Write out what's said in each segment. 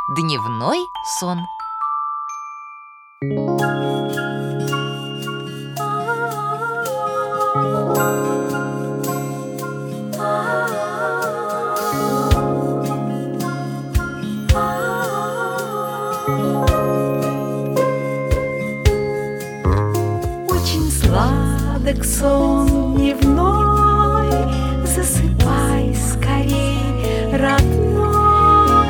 Дневной сон. Очень сладок сон дневной, засыпай скорей, родной.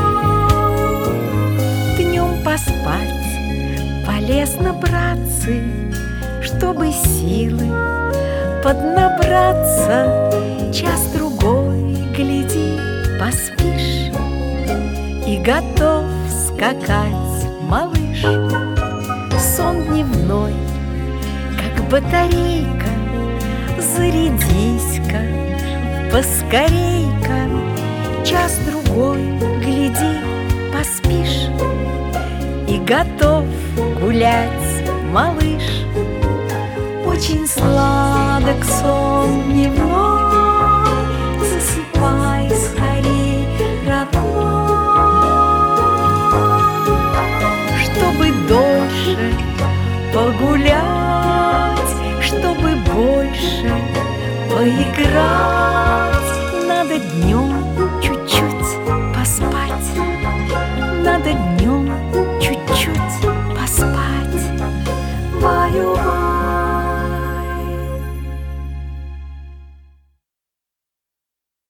Днем поспать полезно, братцы, чтобы силы поднабраться. Час-другой, гляди, поспишь, и готов скакать малыш. Сон дневной, как батарейка, зарядись-ка поскорей-ка. Час-другой, гляди, поспишь, и готов гулять малыш. Очень сладок сон дневной, засыпай скорей, родной. Чтобы дольше погулять, чтобы больше поиграть, надо днем